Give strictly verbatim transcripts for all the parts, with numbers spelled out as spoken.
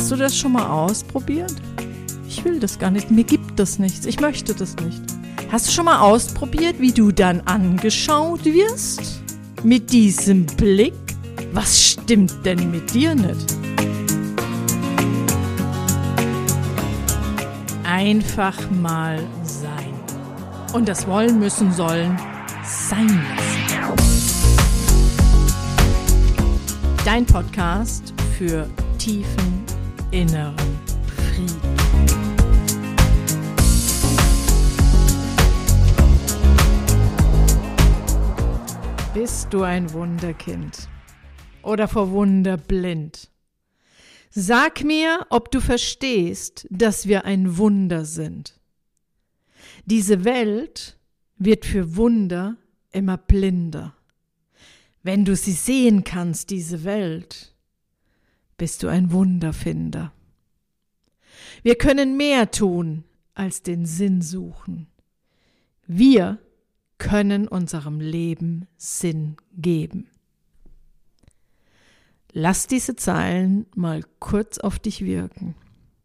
Hast du das schon mal ausprobiert? Ich will das gar nicht, mir gibt das nichts, ich möchte das nicht. Hast du schon mal ausprobiert, wie du dann angeschaut wirst? Mit diesem Blick? Was stimmt denn mit dir nicht? Einfach mal sein. Und das wollen, müssen, sollen sein lassen. Dein Podcast für tiefen inneren Frieden. Bist du ein Wunderkind oder vor Wunder blind? Sag mir, ob du verstehst, dass wir ein Wunder sind. Diese Welt wird für Wunder immer blinder. Wenn du sie sehen kannst, diese Welt, bist du ein Wunderfinder. Wir können mehr tun, als den Sinn suchen. Wir können unserem Leben Sinn geben. Lass diese Zeilen mal kurz auf dich wirken.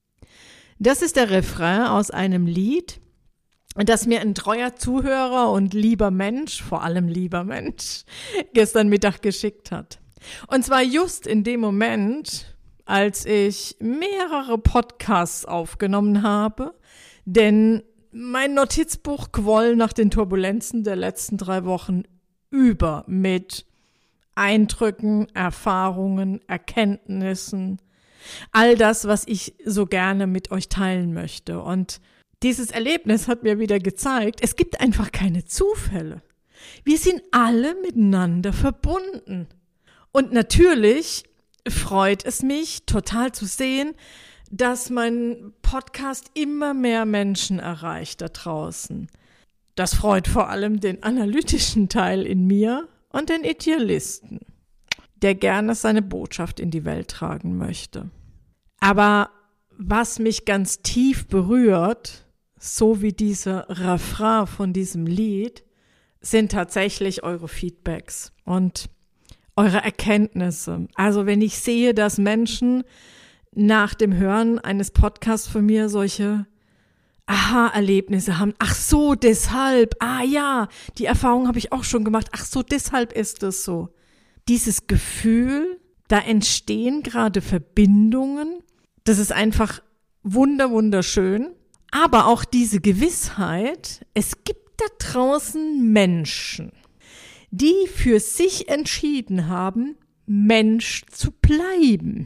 Das ist der Refrain aus einem Lied, das mir ein treuer Zuhörer und lieber Mensch, vor allem lieber Mensch, gestern Mittag geschickt hat. Und zwar just in dem Moment, als ich mehrere Podcasts aufgenommen habe, denn mein Notizbuch quoll nach den Turbulenzen der letzten drei Wochen über mit Eindrücken, Erfahrungen, Erkenntnissen, all das, was ich so gerne mit euch teilen möchte. Und dieses Erlebnis hat mir wieder gezeigt, es gibt einfach keine Zufälle. Wir sind alle miteinander verbunden. Und natürlich freut es mich total zu sehen, dass mein Podcast immer mehr Menschen erreicht da draußen. Das freut vor allem den analytischen Teil in mir und den Idealisten, der gerne seine Botschaft in die Welt tragen möchte. Aber was mich ganz tief berührt, so wie dieser Refrain von diesem Lied, sind tatsächlich eure Feedbacks und eure Erkenntnisse. Also wenn ich sehe, dass Menschen nach dem Hören eines Podcasts von mir solche Aha-Erlebnisse haben. Ach so, deshalb. Ah ja, die Erfahrung habe ich auch schon gemacht. Ach so, deshalb ist es so. Dieses Gefühl, da entstehen gerade Verbindungen. Das ist einfach wunder, wunderschön. Aber auch diese Gewissheit, es gibt da draußen Menschen, die für sich entschieden haben, Mensch zu bleiben.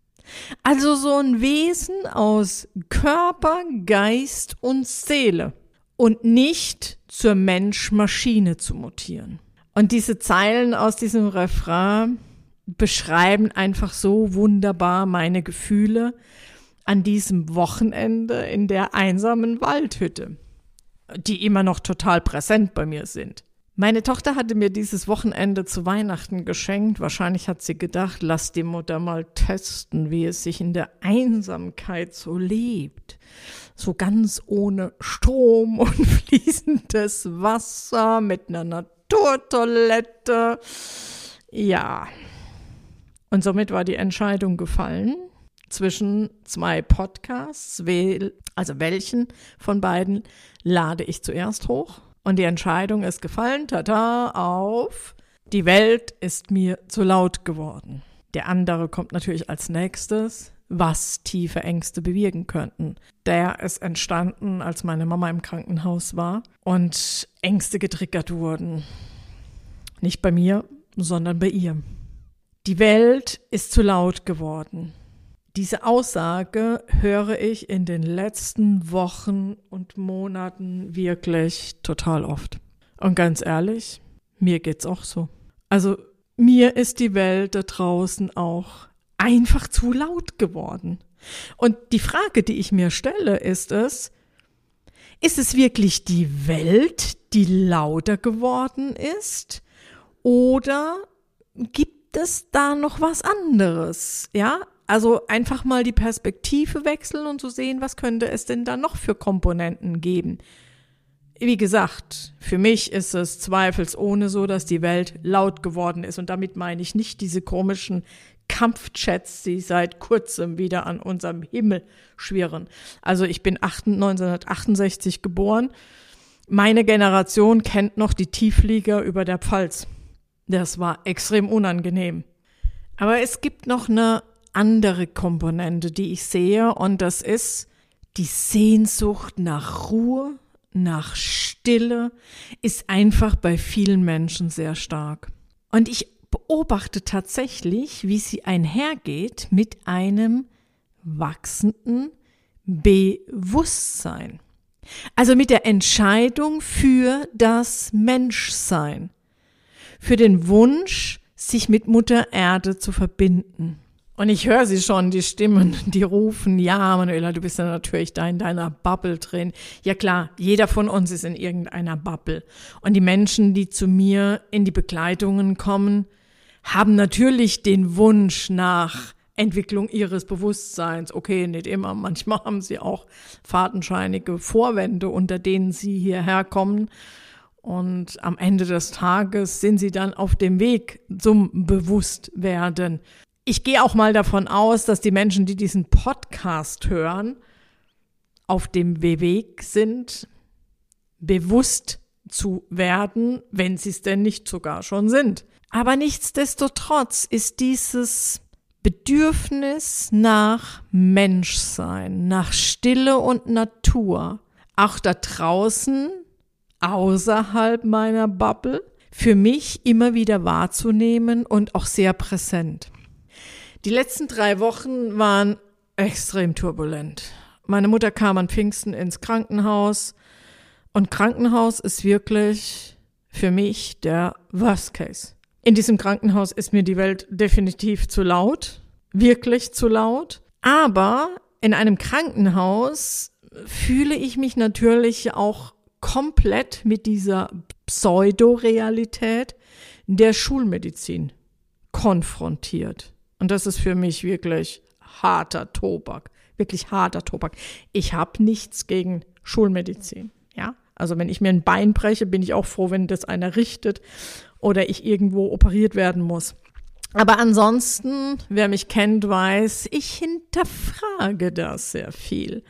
Also so ein Wesen aus Körper, Geist und Seele und nicht zur Mensch-Maschine zu mutieren. Und diese Zeilen aus diesem Refrain beschreiben einfach so wunderbar meine Gefühle an diesem Wochenende in der einsamen Waldhütte, die immer noch total präsent bei mir sind. Meine Tochter hatte mir dieses Wochenende zu Weihnachten geschenkt. Wahrscheinlich hat sie gedacht, lass die Mutter mal testen, wie es sich in der Einsamkeit so lebt. So ganz ohne Strom und fließendes Wasser mit einer Naturtoilette. Ja. Und somit war die Entscheidung gefallen zwischen zwei Podcasts. Also welchen von beiden lade ich zuerst hoch? Und die Entscheidung ist gefallen, tata, auf, die Welt ist mir zu laut geworden. Der andere kommt natürlich als nächstes, was tiefe Ängste bewirken könnten. Der ist entstanden, als meine Mama im Krankenhaus war und Ängste getriggert wurden. Nicht bei mir, sondern bei ihr. Die Welt ist zu laut geworden. Diese Aussage höre ich in den letzten Wochen und Monaten wirklich total oft. Und ganz ehrlich, mir geht's auch so. Also mir ist die Welt da draußen auch einfach zu laut geworden. Und die Frage, die ich mir stelle, ist es, ist es wirklich die Welt, die lauter geworden ist? Oder gibt es da noch was anderes? Ja, also einfach mal die Perspektive wechseln und zu sehen, was könnte es denn da noch für Komponenten geben. wie gesagt, für mich ist es zweifelsohne so, dass die Welt laut geworden ist. Und damit meine ich nicht diese komischen Kampfchats, die seit kurzem wieder an unserem Himmel schwirren. Also ich bin neunzehnhundertachtundsechzig geboren. Meine Generation kennt noch die Tiefflieger über der Pfalz. Das war extrem unangenehm. Aber es gibt noch eine andere Komponente, die ich sehe, und das ist die Sehnsucht nach Ruhe, nach Stille, ist einfach bei vielen Menschen sehr stark. Und ich beobachte tatsächlich, wie sie einhergeht mit einem wachsenden Bewusstsein. Also mit der Entscheidung für das Menschsein, für den Wunsch, sich mit Mutter Erde zu verbinden. Und ich höre sie schon, die Stimmen, die rufen, ja, Manuela, du bist ja natürlich da in deiner Bubble drin. Ja klar, jeder von uns ist in irgendeiner Bubble. Und die Menschen, die zu mir in die Begleitungen kommen, haben natürlich den Wunsch nach Entwicklung ihres Bewusstseins. Okay, nicht immer, manchmal haben sie auch fadenscheinige Vorwände, unter denen sie hierher kommen. Und am Ende des Tages sind sie dann auf dem Weg zum Bewusstwerden. Ich gehe auch mal davon aus, dass die Menschen, die diesen Podcast hören, auf dem Weg sind, bewusst zu werden, wenn sie es denn nicht sogar schon sind. Aber nichtsdestotrotz ist dieses Bedürfnis nach Menschsein, nach Stille und Natur, auch da draußen, außerhalb meiner Bubble, für mich immer wieder wahrzunehmen und auch sehr präsent. Die letzten drei Wochen waren extrem turbulent. Meine Mutter kam an Pfingsten ins Krankenhaus und Krankenhaus ist wirklich für mich der Worst Case. In diesem Krankenhaus ist mir die Welt definitiv zu laut, wirklich zu laut. Aber in einem Krankenhaus fühle ich mich natürlich auch komplett mit dieser Pseudorealität der Schulmedizin konfrontiert. Und das ist für mich wirklich harter Tobak, wirklich harter Tobak. Ich habe nichts gegen Schulmedizin, ja. Also wenn ich mir ein Bein breche, bin ich auch froh, wenn das einer richtet oder ich irgendwo operiert werden muss. Aber ansonsten, wer mich kennt, weiß, ich hinterfrage das sehr viel.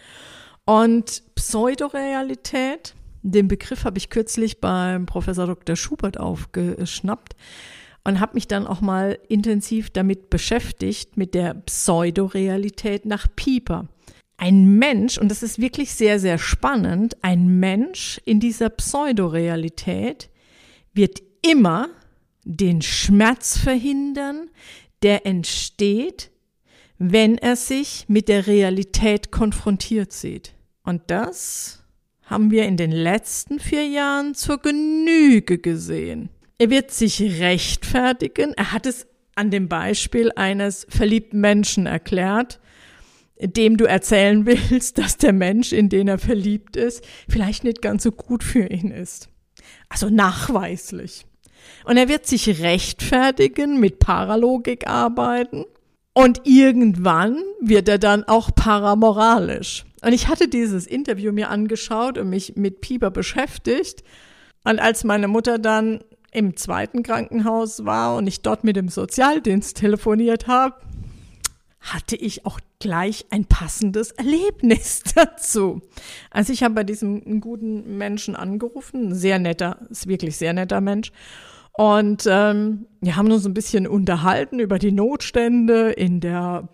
Und Pseudorealität, den Begriff habe ich kürzlich beim Professor Doktor Schubert aufgeschnappt und habe mich dann auch mal intensiv damit beschäftigt, mit der Pseudorealität nach Pieper. Ein Mensch, und das ist wirklich sehr, sehr spannend, ein Mensch in dieser Pseudorealität wird immer den Schmerz verhindern, der entsteht, wenn er sich mit der Realität konfrontiert sieht. Und das haben wir in den letzten vier Jahren zur Genüge gesehen. Er wird sich rechtfertigen. Er hat es an dem Beispiel eines verliebten Menschen erklärt, dem du erzählen willst, dass der Mensch, in den er verliebt ist, vielleicht nicht ganz so gut für ihn ist. Also nachweislich. Und er wird sich rechtfertigen, mit Paralogik arbeiten und irgendwann wird er dann auch paramoralisch. Und ich hatte dieses Interview mir angeschaut und mich mit Pieper beschäftigt. Und als meine Mutter dann im zweiten Krankenhaus war und ich dort mit dem Sozialdienst telefoniert habe, hatte ich auch gleich ein passendes Erlebnis dazu. Also ich habe bei diesem guten Menschen angerufen, ein sehr netter, ist wirklich sehr netter Mensch. Und ähm, wir haben uns ein bisschen unterhalten über die Notstände in der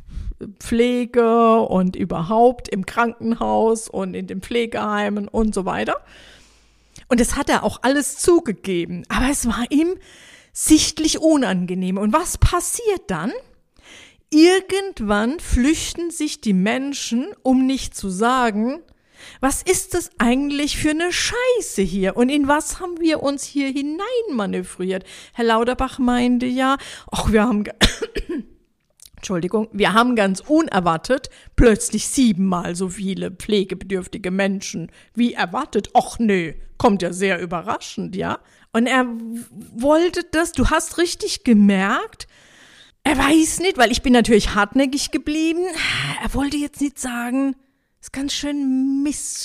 Pflege und überhaupt im Krankenhaus und in den Pflegeheimen und so weiter. Und das hat er auch alles zugegeben. Aber es war ihm sichtlich unangenehm. Und was passiert dann? Irgendwann flüchten sich die Menschen, um nicht zu sagen, was ist das eigentlich für eine Scheiße hier? Und in was haben wir uns hier hineinmanövriert? Herr Lauterbach meinte ja, ach, wir haben, Entschuldigung, wir haben ganz unerwartet plötzlich siebenmal so viele pflegebedürftige Menschen wie erwartet. Ach nö, kommt ja sehr überraschend, ja? Und er wollte das, du hast richtig gemerkt, er weiß nicht, weil ich bin natürlich hartnäckig geblieben. Er wollte jetzt nicht sagen, ist ganz schön Mist,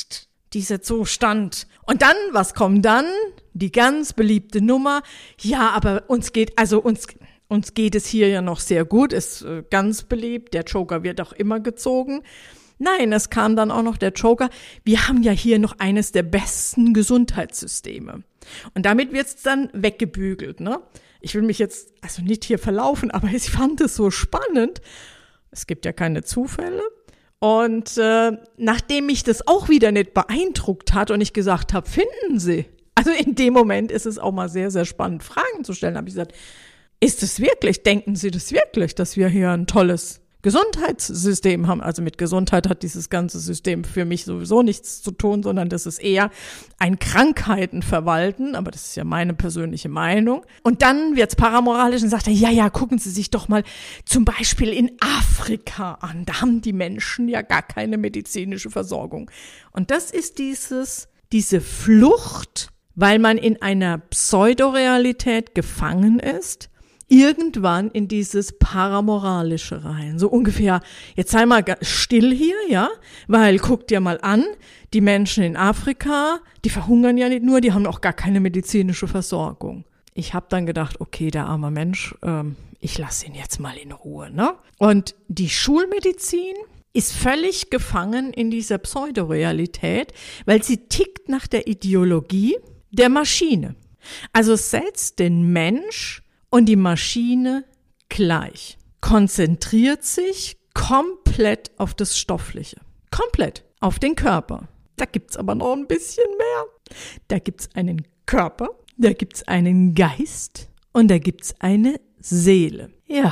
dieser Zustand. Und dann, was kommt dann? Die ganz beliebte Nummer. Ja, aber uns geht, also uns, uns geht es hier ja noch sehr gut, ist äh, ganz beliebt. Der Joker wird auch immer gezogen. Nein, es kam dann auch noch der Joker. Wir haben ja hier noch eines der besten Gesundheitssysteme. Und damit wird's dann weggebügelt, ne? Ich will mich jetzt also nicht hier verlaufen, aber ich fand es so spannend. Es gibt ja keine Zufälle. Und äh, nachdem mich das auch wieder nicht beeindruckt hat und ich gesagt habe, finden Sie? Also in dem Moment ist es auch mal sehr, sehr spannend, Fragen zu stellen. Habe ich gesagt, ist es wirklich, denken Sie das wirklich, dass wir hier ein tolles Gesundheitssystem haben? Also mit Gesundheit hat dieses ganze System für mich sowieso nichts zu tun, sondern das ist eher ein Krankheitenverwalten, aber das ist ja meine persönliche Meinung. Und dann wird's paramoralisch und sagt er, ja, ja, gucken Sie sich doch mal zum Beispiel in Afrika an. Da haben die Menschen ja gar keine medizinische Versorgung. Und das ist dieses, diese Flucht, weil man in einer Pseudorealität gefangen ist, irgendwann in dieses Paramoralische rein. So ungefähr, jetzt sei mal still hier, ja, weil guck dir mal an, die Menschen in Afrika, die verhungern ja nicht nur, die haben auch gar keine medizinische Versorgung. Ich habe dann gedacht, okay, der arme Mensch, ähm, ich lasse ihn jetzt mal in Ruhe, ne? Und die Schulmedizin ist völlig gefangen in dieser Pseudorealität, weil sie tickt nach der Ideologie der Maschine. Also setzt den Mensch und die Maschine gleich, konzentriert sich komplett auf das Stoffliche, komplett auf den Körper. Da gibt's aber noch ein bisschen mehr. Da gibt's einen Körper, da gibt's einen Geist und da gibt's eine Seele. Ja.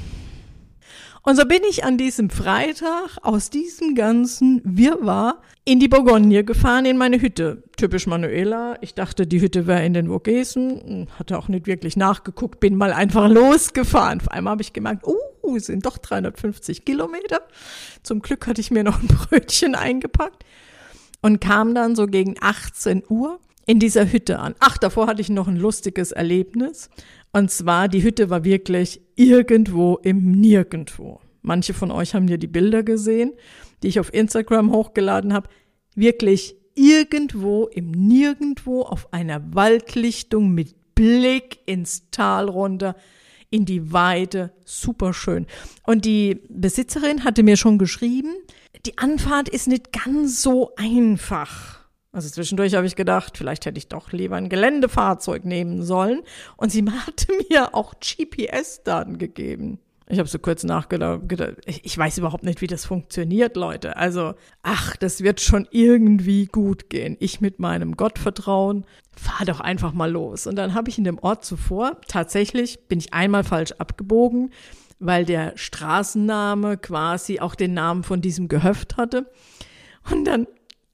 Und so bin ich an diesem Freitag aus diesem ganzen Wirrwarr in die Bourgogne gefahren, in meine Hütte. Typisch Manuela. Ich dachte, die Hütte wäre in den Vogesen. Hatte auch nicht wirklich nachgeguckt, bin mal einfach losgefahren. Vor allem habe ich gemerkt, oh, es sind doch dreihundertfünfzig Kilometer. Zum Glück hatte ich mir noch ein Brötchen eingepackt und kam dann so gegen achtzehn Uhr in dieser Hütte an. Ach, davor hatte ich noch ein lustiges Erlebnis. Und zwar, die Hütte war wirklich irgendwo im Nirgendwo. Manche von euch haben ja die Bilder gesehen, die ich auf Instagram hochgeladen habe. Wirklich irgendwo im Nirgendwo auf einer Waldlichtung mit Blick ins Tal runter, in die Weide. Super schön. Und die Besitzerin hatte mir schon geschrieben, die Anfahrt ist nicht ganz so einfach. Also zwischendurch habe ich gedacht, vielleicht hätte ich doch lieber ein Geländefahrzeug nehmen sollen. Und sie hatte mir auch G P S-Daten gegeben. Ich habe so kurz nachgedacht, ich weiß überhaupt nicht, wie das funktioniert, Leute. Also, ach, das wird schon irgendwie gut gehen. Ich mit meinem Gottvertrauen, fahr doch einfach mal los. Und dann habe ich in dem Ort zuvor, tatsächlich bin ich einmal falsch abgebogen, weil der Straßenname quasi auch den Namen von diesem Gehöft hatte. Und dann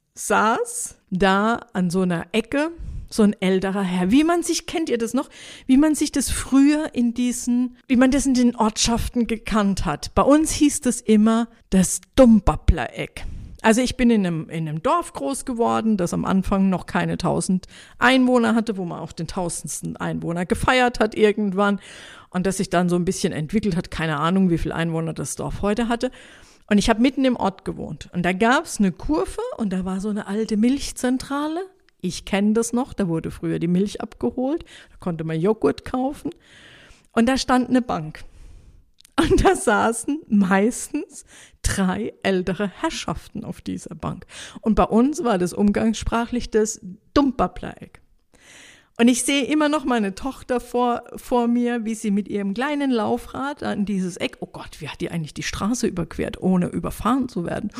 saß da an so einer Ecke so ein älterer Herr, wie man sich, kennt ihr das noch, wie man sich das früher in diesen, wie man das in den Ortschaften gekannt hat. Bei uns hieß das immer das Dumbappler-Eck. Also ich bin in einem, in einem Dorf groß geworden, das am Anfang noch keine tausend Einwohner hatte, wo man auch den tausendsten Einwohner gefeiert hat irgendwann und das sich dann so ein bisschen entwickelt hat, keine Ahnung, wie viele Einwohner das Dorf heute hatte. Und ich habe mitten im Ort gewohnt und da gab's eine Kurve und da war so eine alte Milchzentrale. Ich kenne das noch, da wurde früher die Milch abgeholt, da konnte man Joghurt kaufen und da stand eine Bank. Und da saßen meistens drei ältere Herrschaften auf dieser Bank. Und bei uns war das umgangssprachlich das Dumbappler-Eck. Und ich sehe immer noch meine Tochter vor, vor mir, wie sie mit ihrem kleinen Laufrad an dieses Eck, oh Gott, wie hat die eigentlich die Straße überquert, ohne überfahren zu werden?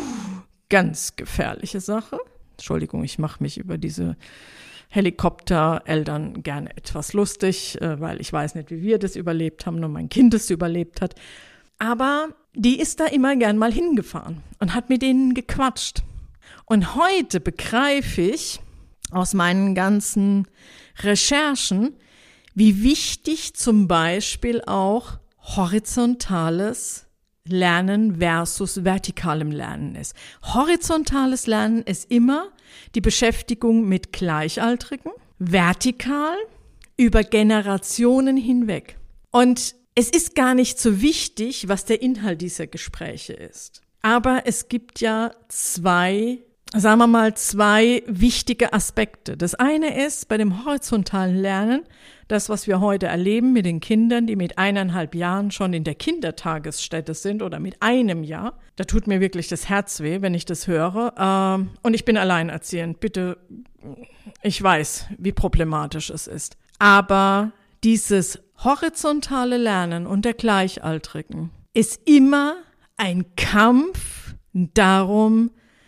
Ganz gefährliche Sache. Entschuldigung, ich mache mich über diese Helikoptereltern gerne etwas lustig, weil ich weiß nicht, wie wir das überlebt haben, nur mein Kind es überlebt hat. Aber die ist da immer gern mal hingefahren und hat mit denen gequatscht. Und heute begreife ich aus meinen ganzen Recherchen, wie wichtig zum Beispiel auch horizontales Lernen versus vertikalem Lernen ist. Horizontales Lernen ist immer die Beschäftigung mit Gleichaltrigen, vertikal über Generationen hinweg. Und es ist gar nicht so wichtig, was der Inhalt dieser Gespräche ist. Aber es gibt ja zwei sagen wir mal, zwei wichtige Aspekte. Das eine ist bei dem horizontalen Lernen, das, was wir heute erleben mit den Kindern, die mit eineinhalb Jahren schon in der Kindertagesstätte sind oder mit einem Jahr. Da tut mir wirklich das Herz weh, wenn ich das höre. Und ich bin alleinerziehend. Bitte, ich weiß, wie problematisch es ist. Aber dieses horizontale Lernen unter Gleichaltrigen ist immer ein Kampf darum,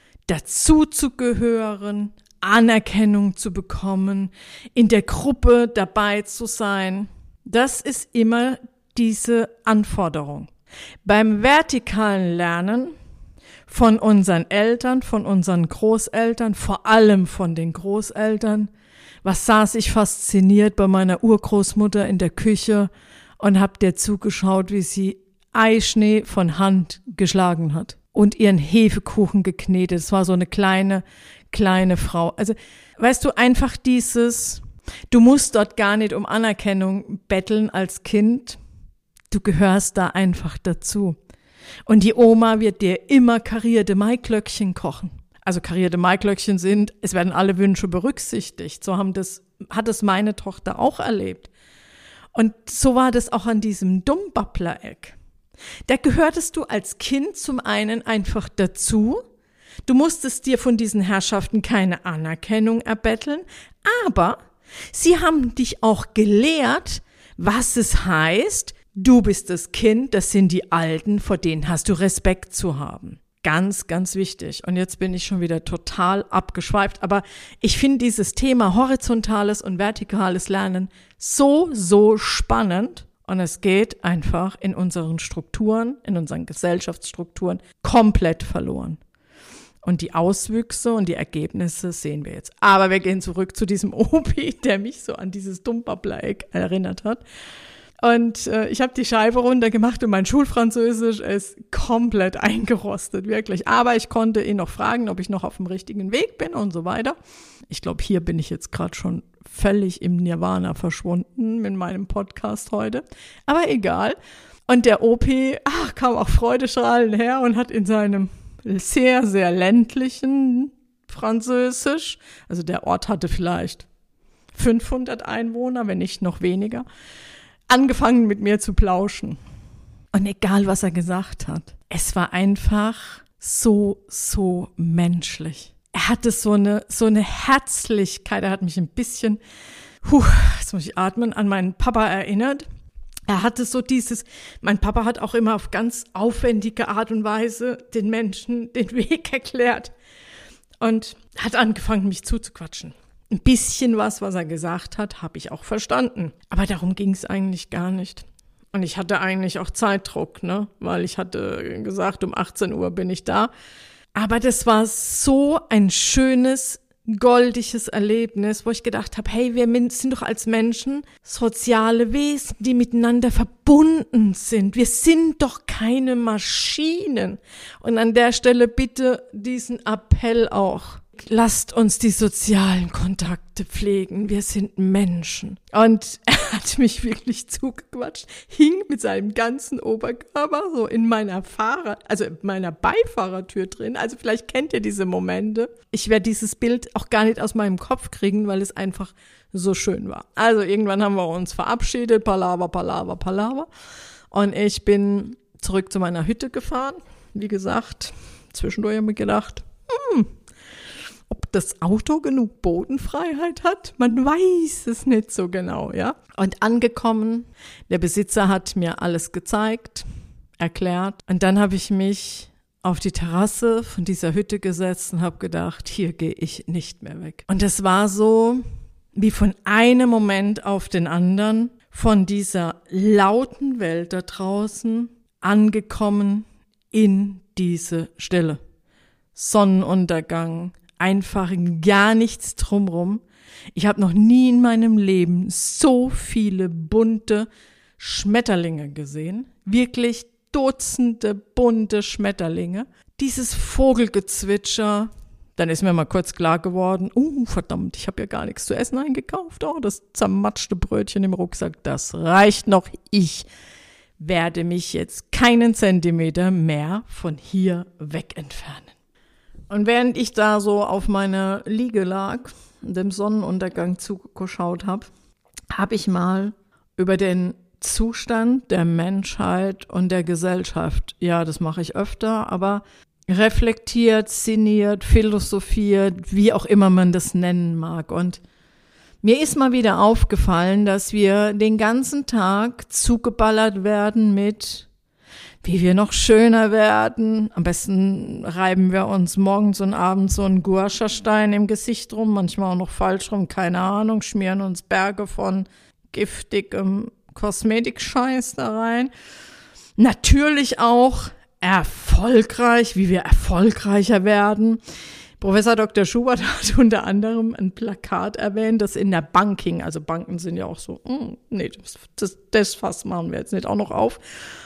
dazuzugehören, Anerkennung zu bekommen, in der Gruppe dabei zu sein. Das ist immer diese Anforderung. Beim vertikalen Lernen von unseren Eltern, von unseren Großeltern, vor allem von den Großeltern, was saß ich fasziniert bei meiner Urgroßmutter in der Küche und hab der zugeschaut, wie sie Eischnee von Hand geschlagen hat und ihren Hefekuchen geknetet. Es war so eine kleine, kleine Frau. Also, weißt du, einfach dieses, du musst dort gar nicht um Anerkennung betteln als Kind. Du gehörst da einfach dazu. Und die Oma wird dir immer karierte Maiglöckchen kochen. Also karierte Maiglöckchen sind, es werden alle Wünsche berücksichtigt. So haben das, hat es meine Tochter auch erlebt. Und so war das auch an diesem Dummbabbler-Eck. Da gehörtest du als Kind zum einen einfach dazu. Du musstest dir von diesen Herrschaften keine Anerkennung erbetteln, aber sie haben dich auch gelehrt, was es heißt, du bist das Kind, das sind die Alten, vor denen hast du Respekt zu haben. Ganz, ganz wichtig. Und jetzt bin ich schon wieder total abgeschweift, aber ich finde dieses Thema horizontales und vertikales Lernen so, so spannend. Und es geht einfach in unseren Strukturen, in unseren Gesellschaftsstrukturen komplett verloren. Und die Auswüchse und die Ergebnisse sehen wir jetzt. Aber wir gehen zurück zu diesem Opi, der mich so an dieses Dummbabbler-Eck erinnert hat. Und äh, ich habe die Scheibe runtergemacht und mein Schulfranzösisch ist komplett eingerostet, wirklich. Aber ich konnte ihn noch fragen, ob ich noch auf dem richtigen Weg bin und so weiter. Ich glaube, hier bin ich jetzt gerade schon völlig im Nirvana verschwunden mit meinem Podcast heute. Aber egal. Und der Opi ach, kam auch freudestrahlend her und hat in seinem sehr, sehr ländlichen Französisch, also der Ort hatte vielleicht fünfhundert Einwohner, wenn nicht noch weniger, angefangen mit mir zu plauschen. Und egal, was er gesagt hat, es war einfach so, so menschlich. Er hatte so eine, so eine Herzlichkeit, er hat mich ein bisschen, huh, jetzt muss ich atmen, an meinen Papa erinnert. Er hatte so dieses, mein Papa hat auch immer auf ganz aufwendige Art und Weise den Menschen den Weg erklärt und hat angefangen, mich zuzuquatschen. Ein bisschen was, was er gesagt hat, habe ich auch verstanden. Aber darum ging es eigentlich gar nicht. Und ich hatte eigentlich auch Zeitdruck, ne, weil ich hatte gesagt, um achtzehn Uhr bin ich da. Aber das war so ein schönes, goldiges Erlebnis, wo ich gedacht habe, hey, wir sind doch als Menschen soziale Wesen, die miteinander verbunden sind. Wir sind doch keine Maschinen. Und an der Stelle bitte diesen Appell auch. Lasst uns die sozialen Kontakte pflegen. Wir sind Menschen. Und er hat mich wirklich zugequatscht, hing mit seinem ganzen Oberkörper so in meiner Fahrer, also in meiner Beifahrertür drin. Also vielleicht kennt ihr diese Momente. Ich werde dieses Bild auch gar nicht aus meinem Kopf kriegen, weil es einfach so schön war. Also irgendwann haben wir uns verabschiedet, Palaver, Palaver, Palaver. Und ich bin zurück zu meiner Hütte gefahren. Wie gesagt, zwischendurch habe ich gedacht, hm, ob das Auto genug Bodenfreiheit hat, man weiß es nicht so genau, ja. Und angekommen, der Besitzer hat mir alles gezeigt, erklärt. Und dann habe ich mich auf die Terrasse von dieser Hütte gesetzt und habe gedacht, hier gehe ich nicht mehr weg. Und es war so, wie von einem Moment auf den anderen, von dieser lauten Welt da draußen angekommen in diese Stille. Sonnenuntergang, einfach gar nichts drumrum. Ich habe noch nie in meinem Leben so viele bunte Schmetterlinge gesehen. Wirklich Dutzende bunte Schmetterlinge. Dieses Vogelgezwitscher. Dann ist mir mal kurz klar geworden, uh, verdammt, ich habe ja gar nichts zu essen eingekauft. Oh, das zermatschte Brötchen im Rucksack, das reicht noch. Ich werde mich jetzt keinen Zentimeter mehr von hier weg entfernen. Und während ich da so auf meiner Liege lag und dem Sonnenuntergang zugeschaut habe, habe ich mal über den Zustand der Menschheit und der Gesellschaft, ja, das mache ich öfter, aber reflektiert, sinniert, philosophiert, wie auch immer man das nennen mag. Und mir ist mal wieder aufgefallen, dass wir den ganzen Tag zugeballert werden mit, wie wir noch schöner werden. Am besten reiben wir uns morgens und abends so einen Guascha-Stein im Gesicht rum, manchmal auch noch falsch rum, keine Ahnung, schmieren uns Berge von giftigem Kosmetikscheiß da rein. Natürlich auch erfolgreich, wie wir erfolgreicher werden. Professor Doktor Schubert hat unter anderem ein Plakat erwähnt, das in der Banking, also Banken sind ja auch so, mh, nee, das, das, das Fass machen wir jetzt nicht auch noch auf,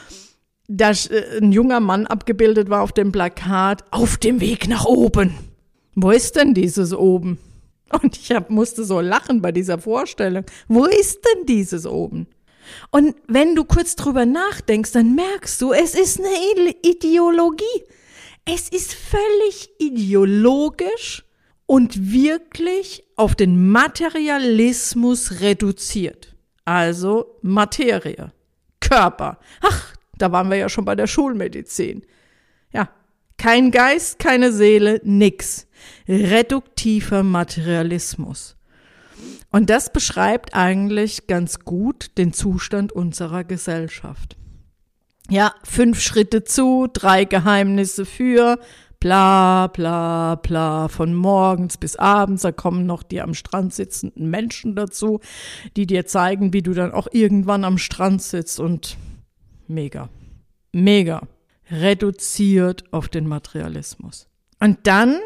da ein junger Mann abgebildet war auf dem Plakat, auf dem Weg nach oben. Wo ist denn dieses oben? Und ich hab, musste so lachen bei dieser Vorstellung. Wo ist denn dieses oben? Und wenn du kurz drüber nachdenkst, dann merkst du, es ist eine Ideologie. Es ist völlig ideologisch und wirklich auf den Materialismus reduziert. Also Materie, Körper. Ach, da waren wir ja schon bei der Schulmedizin. Ja, kein Geist, keine Seele, nix. Reduktiver Materialismus. Und das beschreibt eigentlich ganz gut den Zustand unserer Gesellschaft. Ja, fünf Schritte zu, drei Geheimnisse für, bla bla bla, von morgens bis abends, da kommen noch die am Strand sitzenden Menschen dazu, die dir zeigen, wie du dann auch irgendwann am Strand sitzt und mega, mega, reduziert auf den Materialismus. Und dann,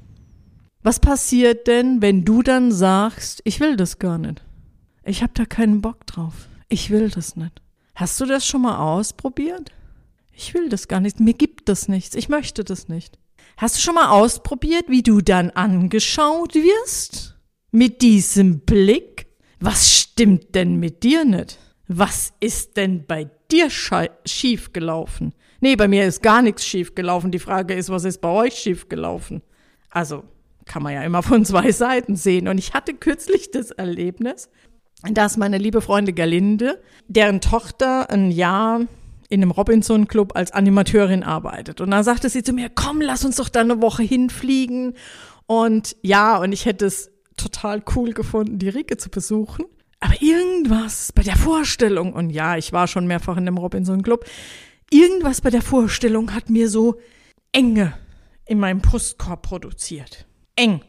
was passiert denn, wenn du dann sagst, ich will das gar nicht, ich habe da keinen Bock drauf, ich will das nicht. Hast du das schon mal ausprobiert? Ich will das gar nicht, mir gibt das nichts, ich möchte das nicht. Hast du schon mal ausprobiert, wie du dann angeschaut wirst? Mit diesem Blick? Was stimmt denn mit dir nicht? Was ist denn bei dir schief gelaufen? Nee, bei mir ist gar nichts schief gelaufen. Die Frage ist, was ist bei euch schief gelaufen? Also, kann man ja immer von zwei Seiten sehen. Und ich hatte kürzlich das Erlebnis, dass meine liebe Freundin Gerlinde, deren Tochter ein Jahr in einem Robinson-Club als Animateurin arbeitet. Und dann sagte sie zu mir, komm, lass uns doch da eine Woche hinfliegen. Und ja, und ich hätte es total cool gefunden, die Rike zu besuchen. Aber irgendwas bei der Vorstellung, und ja, ich war schon mehrfach in dem Robinson-Club, irgendwas bei der Vorstellung hat mir so Enge in meinem Brustkorb produziert. Eng.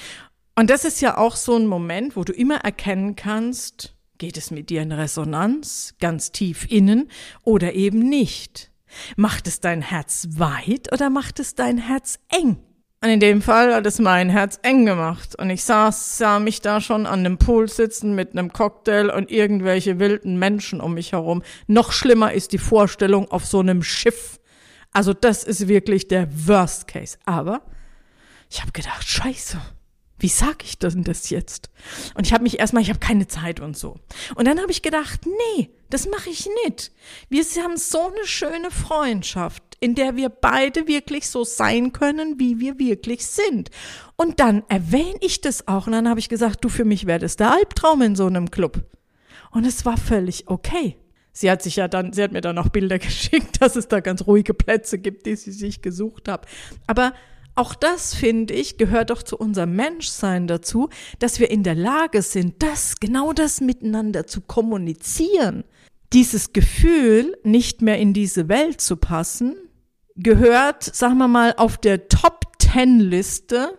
Und das ist ja auch so ein Moment, wo du immer erkennen kannst, geht es mit dir in Resonanz, ganz tief innen oder eben nicht? Macht es dein Herz weit oder macht es dein Herz eng? Und in dem Fall hat es mein Herz eng gemacht. Und ich saß, sah mich da schon an einem Pool sitzen mit einem Cocktail und irgendwelche wilden Menschen um mich herum. Noch schlimmer ist die Vorstellung auf so einem Schiff. Also das ist wirklich der Worst Case. Aber ich habe gedacht, scheiße. Wie sag ich denn das jetzt? Und ich habe mich erstmal, ich habe keine Zeit und so. Und dann habe ich gedacht, nee, das mache ich nicht. Wir haben so eine schöne Freundschaft, in der wir beide wirklich so sein können, wie wir wirklich sind. Und dann erwähne ich das auch. Und dann habe ich gesagt, du, für mich wäre das der Albtraum in so einem Club. Und es war völlig okay. Sie hat sich ja dann, sie hat mir dann auch Bilder geschickt, dass es da ganz ruhige Plätze gibt, die sie sich gesucht hat. Aber auch das, finde ich, gehört doch zu unserem Menschsein dazu, dass wir in der Lage sind, das, genau das miteinander zu kommunizieren. Dieses Gefühl, nicht mehr in diese Welt zu passen, gehört, sagen wir mal, auf der Top-Ten-Liste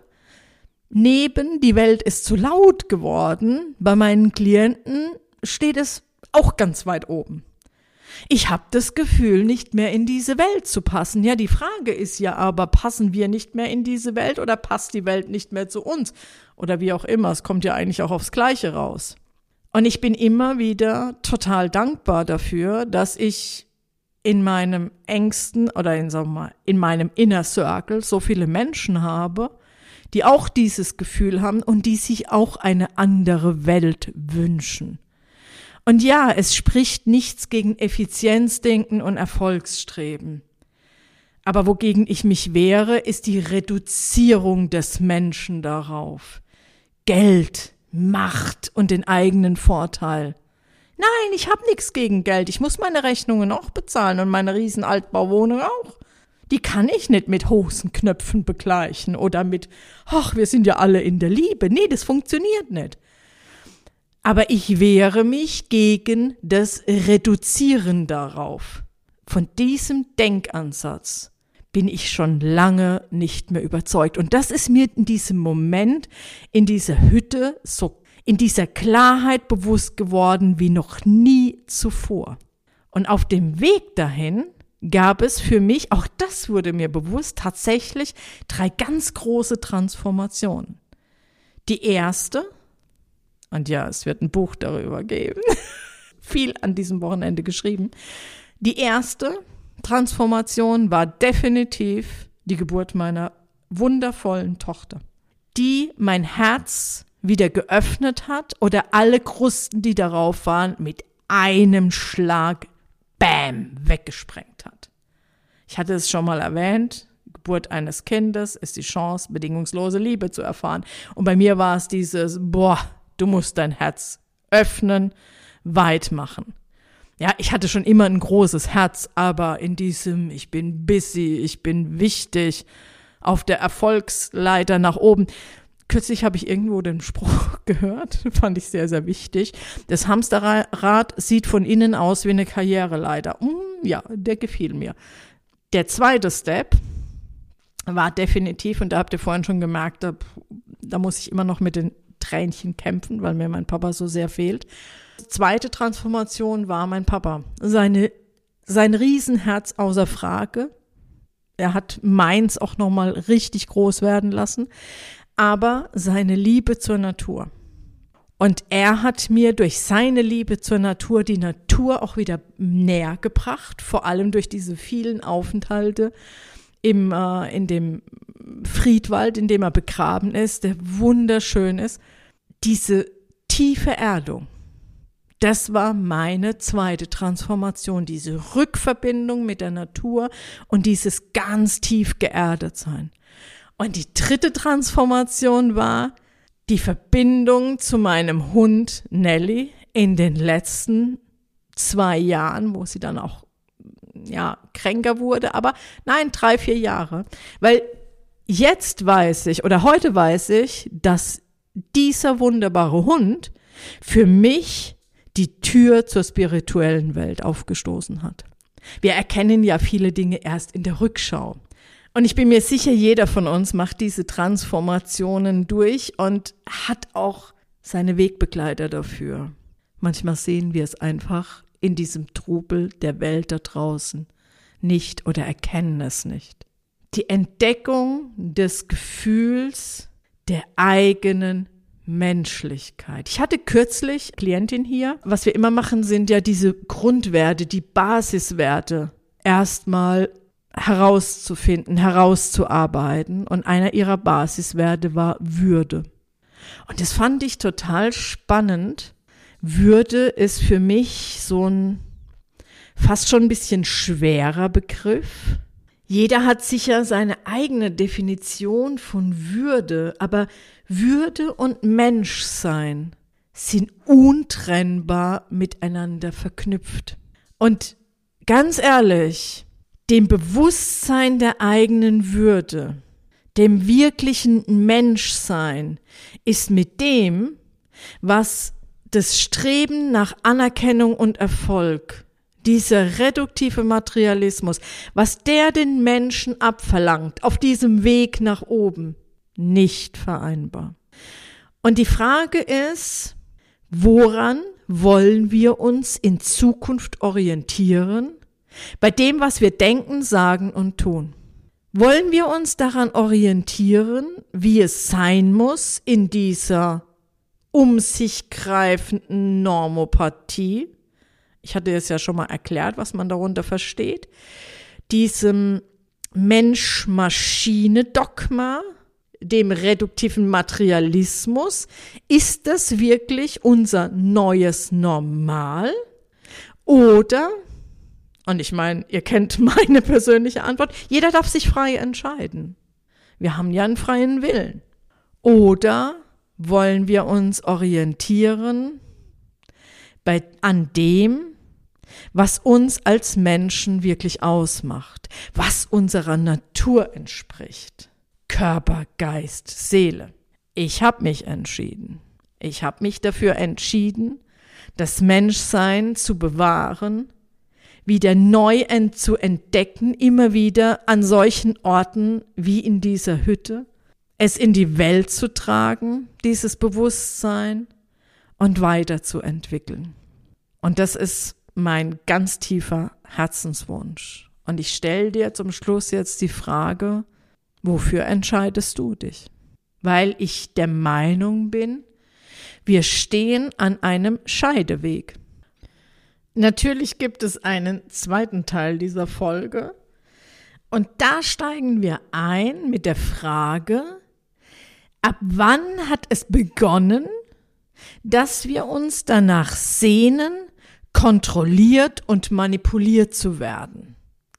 neben die Welt ist zu laut geworden. Bei meinen Klienten steht es auch ganz weit oben. Ich habe das Gefühl, nicht mehr in diese Welt zu passen. Ja, die Frage ist ja aber, passen wir nicht mehr in diese Welt oder passt die Welt nicht mehr zu uns? Oder wie auch immer, es kommt ja eigentlich auch aufs Gleiche raus. Und ich bin immer wieder total dankbar dafür, dass ich in meinem engsten oder in, sagen wir mal, in meinem Inner Circle so viele Menschen habe, die auch dieses Gefühl haben und die sich auch eine andere Welt wünschen. Und ja, es spricht nichts gegen Effizienzdenken und Erfolgsstreben. Aber wogegen ich mich wehre, ist die Reduzierung des Menschen darauf. Geld, Macht und den eigenen Vorteil. Nein, ich habe nichts gegen Geld. Ich muss meine Rechnungen auch bezahlen und meine riesen Altbauwohnung auch. Die kann ich nicht mit Hosenknöpfen begleichen oder mit, ach, wir sind ja alle in der Liebe. Nee, das funktioniert nicht. Aber ich wehre mich gegen das Reduzieren darauf. Von diesem Denkansatz bin ich schon lange nicht mehr überzeugt. Und das ist mir in diesem Moment, in dieser Hütte, so in dieser Klarheit bewusst geworden wie noch nie zuvor. Und auf dem Weg dahin gab es für mich, auch das wurde mir bewusst, tatsächlich drei ganz große Transformationen. Die erste, und ja, es wird ein Buch darüber geben, viel an diesem Wochenende geschrieben. Die erste Transformation war definitiv die Geburt meiner wundervollen Tochter, die mein Herz wieder geöffnet hat oder alle Krusten, die darauf waren, mit einem Schlag, bam, weggesprengt hat. Ich hatte es schon mal erwähnt, Geburt eines Kindes ist die Chance, bedingungslose Liebe zu erfahren. Und bei mir war es dieses, boah, du musst dein Herz öffnen, weit machen. Ja, ich hatte schon immer ein großes Herz, aber in diesem, ich bin busy, ich bin wichtig, auf der Erfolgsleiter nach oben. Kürzlich habe ich irgendwo den Spruch gehört, fand ich sehr, sehr wichtig. Das Hamsterrad sieht von innen aus wie eine Karriereleiter. Mm, ja, der gefiel mir. Der zweite Step war definitiv, und da habt ihr vorhin schon gemerkt, da, da muss ich immer noch mit den Tränchen kämpfen, weil mir mein Papa so sehr fehlt. Die zweite Transformation war mein Papa. Seine, sein Riesenherz außer Frage. Er hat meins auch nochmal richtig groß werden lassen. Aber seine Liebe zur Natur. Und er hat mir durch seine Liebe zur Natur die Natur auch wieder näher gebracht, vor allem durch diese vielen Aufenthalte im, äh, in dem Friedwald, in dem er begraben ist, der wunderschön ist. Diese tiefe Erdung, das war meine zweite Transformation, diese Rückverbindung mit der Natur und dieses ganz tief geerdet sein. Und die dritte Transformation war die Verbindung zu meinem Hund Nelly in den letzten zwei Jahren, wo sie dann auch ja kränker wurde, aber nein, drei, vier Jahre. Weil jetzt weiß ich oder heute weiß ich, dass dieser wunderbare Hund für mich die Tür zur spirituellen Welt aufgestoßen hat. Wir erkennen ja viele Dinge erst in der Rückschau. Und ich bin mir sicher, jeder von uns macht diese Transformationen durch und hat auch seine Wegbegleiter dafür. Manchmal sehen wir es einfach in diesem Trubel der Welt da draußen nicht oder erkennen es nicht. Die Entdeckung des Gefühls der eigenen Menschlichkeit. Ich hatte kürzlich eine Klientin hier. Was wir immer machen, sind ja diese Grundwerte, die Basiswerte erstmal herauszufinden, herauszuarbeiten. Und einer ihrer Basiswerte war Würde. Und das fand ich total spannend. Würde ist für mich so ein fast schon ein bisschen schwerer Begriff. Jeder hat sicher seine eigene Definition von Würde, aber Würde und Menschsein sind untrennbar miteinander verknüpft. Und ganz ehrlich, dem Bewusstsein der eigenen Würde, dem wirklichen Menschsein, ist mit dem, was das Streben nach Anerkennung und Erfolg, dieser reduktive Materialismus, was der den Menschen abverlangt, auf diesem Weg nach oben, nicht vereinbar. Und die Frage ist, woran wollen wir uns in Zukunft orientieren? Bei dem, was wir denken, sagen und tun. Wollen wir uns daran orientieren, wie es sein muss in dieser um sich greifenden Normopathie? Ich hatte es ja schon mal erklärt, was man darunter versteht. Diesem Mensch-Maschine-Dogma, dem reduktiven Materialismus. Ist das wirklich unser neues Normal? Oder Und ich meine, ihr kennt meine persönliche Antwort. Jeder darf sich frei entscheiden. Wir haben ja einen freien Willen. Oder wollen wir uns orientieren bei, an dem, was uns als Menschen wirklich ausmacht, was unserer Natur entspricht. Körper, Geist, Seele. Ich habe mich entschieden. Ich habe mich dafür entschieden, das Menschsein zu bewahren, wieder neu ent- zu entdecken, immer wieder an solchen Orten wie in dieser Hütte, es in die Welt zu tragen, dieses Bewusstsein, und weiterzuentwickeln. Und das ist mein ganz tiefer Herzenswunsch. Und ich stelle dir zum Schluss jetzt die Frage, wofür entscheidest du dich? Weil ich der Meinung bin, wir stehen an einem Scheideweg. Natürlich gibt es einen zweiten Teil dieser Folge. Und da steigen wir ein mit der Frage, ab wann hat es begonnen, dass wir uns danach sehnen, kontrolliert und manipuliert zu werden?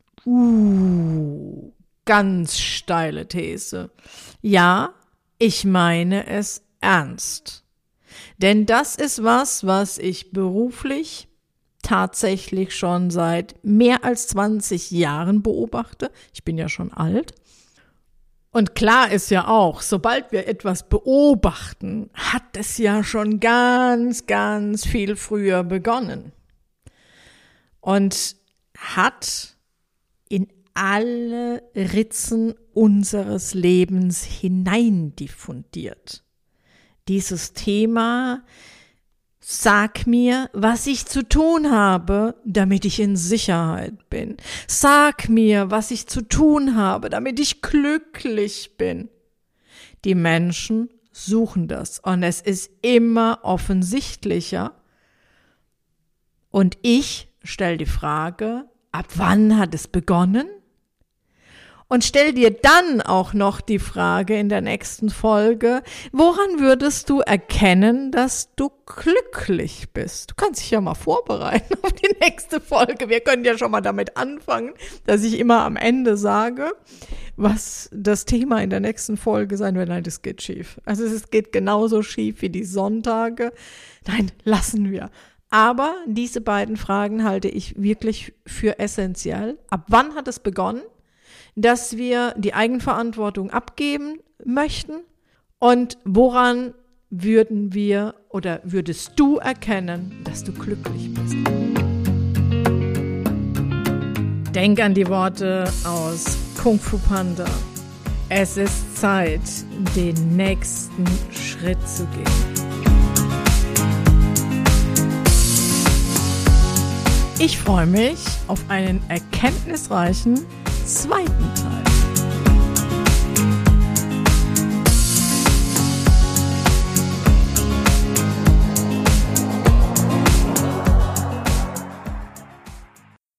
Uh, ganz steile These. Ja, ich meine es ernst. Denn das ist was, was ich beruflich tatsächlich schon seit mehr als zwanzig Jahren beobachte. Ich bin ja schon alt. Und klar ist ja auch, sobald wir etwas beobachten, hat es ja schon ganz, ganz viel früher begonnen. Und hat in alle Ritzen unseres Lebens hineindiffundiert. Dieses Thema, sag mir, was ich zu tun habe, damit ich in Sicherheit bin. Sag mir, was ich zu tun habe, damit ich glücklich bin. Die Menschen suchen das und es ist immer offensichtlicher. Und ich stelle die Frage, ab wann hat es begonnen? Und stell dir dann auch noch die Frage in der nächsten Folge, woran würdest du erkennen, dass du glücklich bist? Du kannst dich ja mal vorbereiten auf die nächste Folge. Wir können ja schon mal damit anfangen, dass ich immer am Ende sage, was das Thema in der nächsten Folge sein wird. Nein, das geht schief. Also es geht genauso schief wie die Sonntage. Nein, lassen wir. Aber diese beiden Fragen halte ich wirklich für essentiell. Ab wann hat es begonnen, dass wir die Eigenverantwortung abgeben möchten? Und woran würden wir oder würdest du erkennen, dass du glücklich bist? Denk an die Worte aus Kung Fu Panda. Es ist Zeit, den nächsten Schritt zu gehen. Ich freue mich auf einen erkenntnisreichen zweiten Teil.